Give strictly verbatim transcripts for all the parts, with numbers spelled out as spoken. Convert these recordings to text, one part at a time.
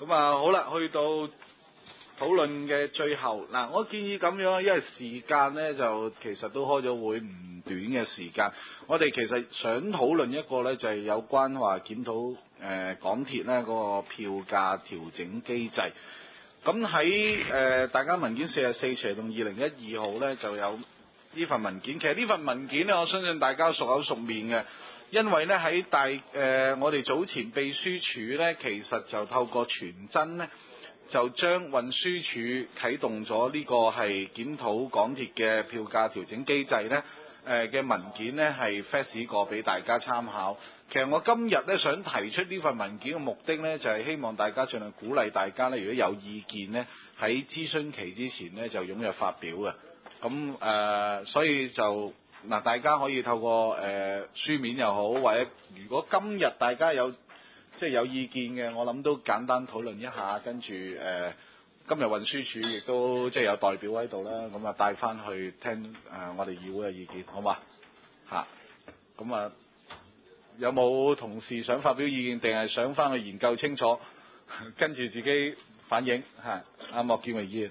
咁啊好啦，去到討論嘅最後嗱，我建議咁樣，因為時間呢就其實都開咗會唔短嘅時間，我哋其實想討論一個呢，就係有關話檢討誒、呃、港鐵呢嗰個票價調整機制。咁喺誒大家文件四十四斜動二零一二號呢就有呢份文件。其實呢份文件呢，我相信大家熟口熟面嘅。因為咧喺大誒、呃，我哋早前秘書處咧，其實就透過傳真咧，就將運輸署啟動咗呢個係檢討港鐵嘅票價調整機制咧，誒、呃、嘅文件咧係 fax 過俾大家參考。其實我今日咧想提出呢份文件嘅目的咧，就係、是、希望大家盡量鼓勵大家咧，如果有意見咧，喺諮詢期之前咧就踴躍發表嘅。咁誒、呃，所以就。嗱，大家可以透過誒、呃、書面又好，或者如果今日大家有即係有意見嘅，我諗都簡單討論一下，跟住誒、呃、今日運輸署亦都即係有代表喺度啦，咁啊帶翻去聽誒、呃、我哋議會嘅意見，好嘛？嚇，咁啊有冇同事想發表意見，定係想翻去研究清楚，跟住自己反映嚇？阿莫建榮議員。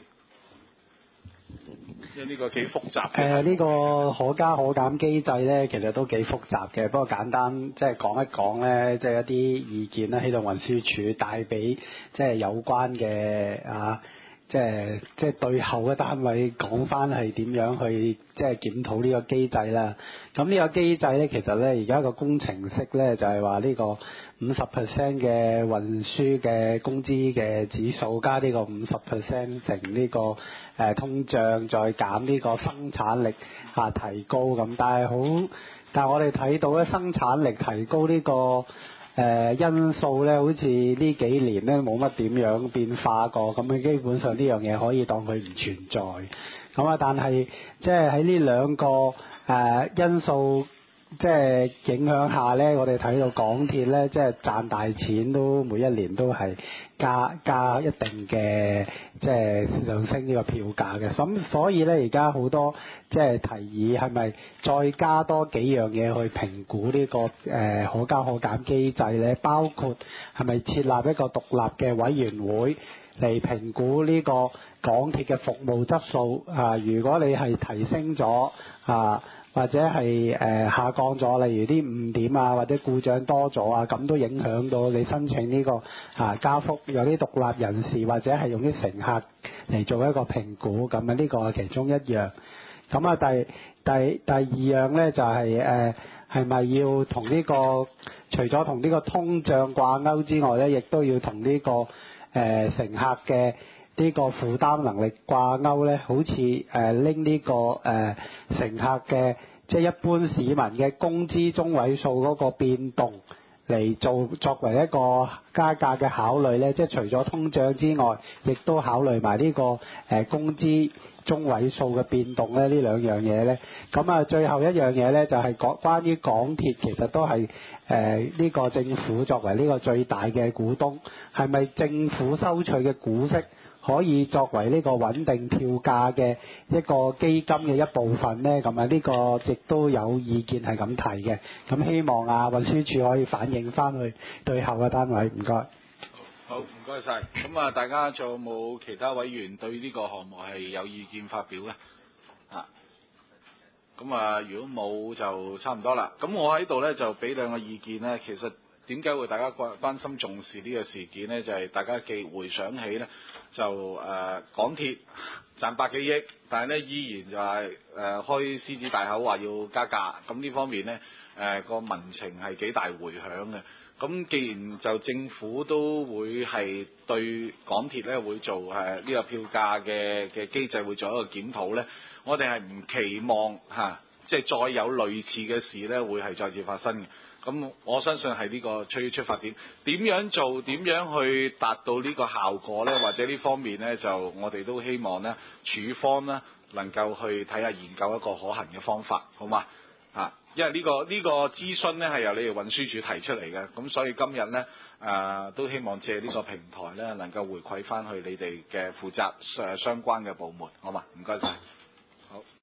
因為呢個幾複雜嘅。誒、 呃，呢、這個可加可減機制咧，其實都幾複雜嘅。不過簡單即係講一講咧，即係一啲意見咧，希望運輸署帶俾即係有關嘅啊，即係即係對後嘅單位講翻係點樣去即係檢討呢個機制啦。咁呢個機制咧，其實咧而家個工程式咧就係話呢個五十 percent 嘅運輸嘅工資嘅指數加呢個五十 percent 乘呢個誒、呃、通脹，再減呢個生產力嚇、啊、提高咁。但係好，但係我哋睇到咧生產力提高呢、這個誒、呃、因素咧，好似呢幾年咧冇乜點樣變化過，咁樣基本上呢樣嘢可以當佢唔存在。咁啊，但係即係喺呢兩個誒、呃、因素。即係影響下咧，我哋睇到港鐵咧，即係賺大錢都每一年都係加加一定嘅，即係上升呢個票價嘅。咁所以咧，而家好多即係提議係咪再加多幾樣嘢去評估呢個誒可加可減機制咧？包括係咪設立一個獨立嘅委員會嚟評估呢個港鐵嘅服務質素啊？如果你係提升咗啊，或者係誒、呃、下降咗，例如啲誤點啊，或者故障多咗啊，咁都影響到你申請呢、這個啊加幅。有啲獨立人士或者係用啲乘客嚟做一個評估，咁啊呢個係其中一樣。咁啊第第第二樣咧就係誒係咪要同呢、這個除咗同呢個通脹掛鈎之外咧，亦都要同呢、這個誒、呃、乘客嘅呢個負擔能力掛鈎咧，好似誒拎呢個誒、呃、乘客嘅即係一般市民嘅工資中位數嗰個變動嚟做作為一個加價嘅考慮咧，即係除咗通脹之外，亦都考慮埋呢個誒、呃、工資中位數嘅變動咧，呢兩樣嘢咧。咁啊，最後一樣嘢咧就係、是、講關於港鐵，其實都係誒呢個政府作為呢個最大嘅股東，係咪政府收取嘅股息可以作為呢個穩定票價嘅一個基金嘅一部分呢？咁啊，呢個亦都有意見係咁提嘅。咁希望啊運輸署可以反映翻去對後嘅單位。唔該。 好，唔該晒。咁啊，大家仲有冇其他委員對呢個項目係有意見發表呢？啊，咁啊，如果冇就差唔多啦。咁我喺度呢，就俾兩個意見呢。其實點解會大家關關心重視呢個事件呢？就係、是、大家記回想起呢。就誒、呃、港鐵賺百幾億，但係咧依然就係、是、誒、呃、開獅子大口話要加價，咁呢方面咧誒個民情係幾大迴響嘅。咁既然就政府都會係對港鐵咧會做誒呢、呃這個票價嘅嘅機制會做一個檢討咧，我哋係唔期望嚇、啊，即係再有類似嘅事咧會係再次發生嘅。咁我相信係呢個出出發點，點樣做，點樣去達到呢個效果呢？或者呢方面呢，就我哋都希望呢，署方呢能夠去睇下研究一個可行嘅方法，好嘛？啊，因為呢、呢個呢、呢個諮詢呢係由你哋運輸署提出嚟嘅，咁所以今日呢，誒、呃、都希望借呢個平台呢，能夠回饋翻去你哋嘅負責誒相關嘅部門，好嘛？唔該晒。好。